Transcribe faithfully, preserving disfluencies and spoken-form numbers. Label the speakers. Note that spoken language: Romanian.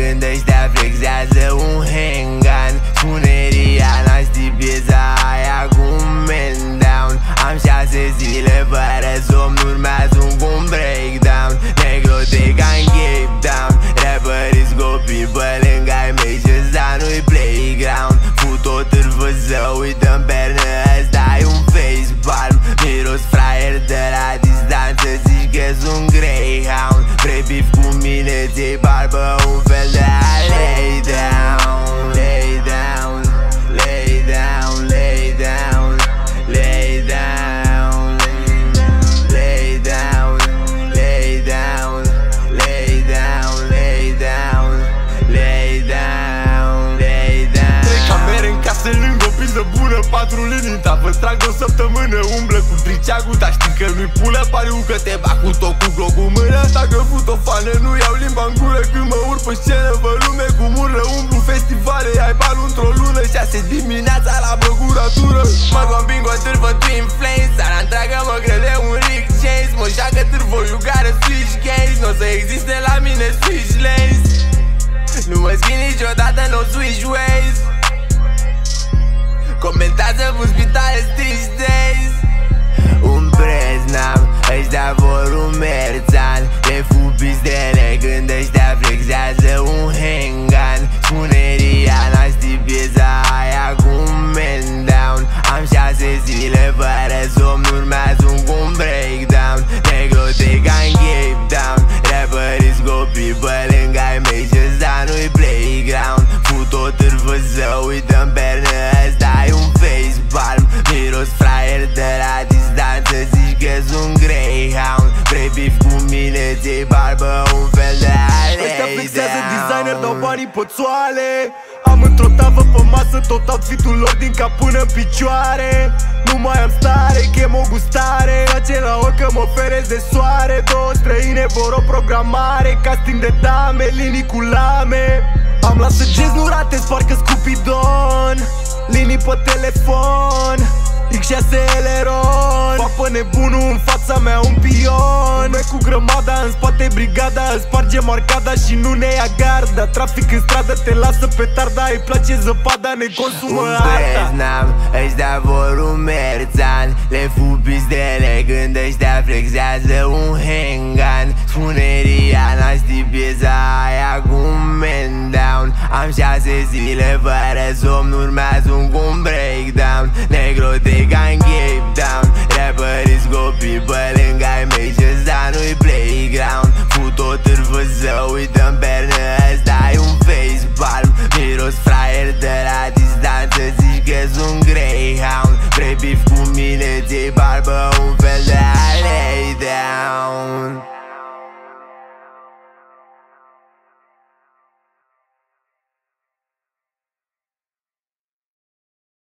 Speaker 1: ăștia flexează un hangan. Spune Rihanna, știi piesa aia cu un man down. Am șase zile fără somn, urmează un breakdown. Negro de gang Cape Town, rapperii scopii pe lângă ai mei și ăsta nu-i playground. Fut o târfă să uităm pernă, ăsta-i un face palm. Miros fraier de la distanță, zici că-s un greyhound. Vrei beef cu mine, ți-i barbă un fel de a lay down. Lay down, lay down, lay down, lay down, lay down, lay down, lay down, lay down, lay down, lay down.
Speaker 2: Trei camere în casă lângă o pildă bună, patru linii, ta vă trag de o săptămână. Umblă cu briceagul, dar știi că nu-i pulă. Pariu că te bag cu tot cu glob în mână. Dacă fut o fană, nu iau limba în gură. Când mă urc pe scenă, vă lume cu mură. Umblu festivale, ai balul într-o lună. Șase dimineața la băguratură. Mă combin cu o târfă Twin Flames, țara întreagă mă crede un Rick James. Mă joacă târfă, you gotta switch games. N-o să existe la mine switch lanes. Nu mă schimb niciodată, no switch ways. Comentează în spitale these days.
Speaker 1: Un preț n-am, ăștia vor un merțan. Le fu pizdele când ăștia flexează un hangan. Spune Rihanna, știi piesa aia cu un man down. Am șase zile fără somn, urmează un breakdown. Negro de gang Cape Town, rapperii scopii pe lângă ai mei și ăsta nu-i playground. Fut o târfă să uităm pernă, ăsta-i un face palm. Miros fraier de la distanță, zici că-s un greyhound. Vrei beef cu mine, ți-i barbă un fel de a lay down.
Speaker 2: Ăștia flexează designer, dau banii pe țoale. Am într-o tavă pe masă tot outfit-ul lor din cap până în picioare. Nu mai am stare, chem o gustare. Face la ochi că mă feresc de soare. Două străine vor o programare, casting de dame, linii cu lame. Am la săgeți, nu rate, parcă Scupidon. Linii pe telefon, X șase Eleron. Fac pe nebunul în fața mea un pion. Merg cu grămada, în spate brigada, îți sparge marcada și nu ne ia garda. Trafic în stradă, te lasă pe tarda. Îi place zăpada, ne consumă
Speaker 1: un
Speaker 2: arta.
Speaker 1: n-am, ăștia vor un merțan. Le fu pizdele când ăștia flexează un hangan. Spune Rihanna, știi piesa aia cu un man down. Am șase zile fără somn, urmează un breakdown. Negro de gang Cape Town, rapperii scopii pe lângă ai mei și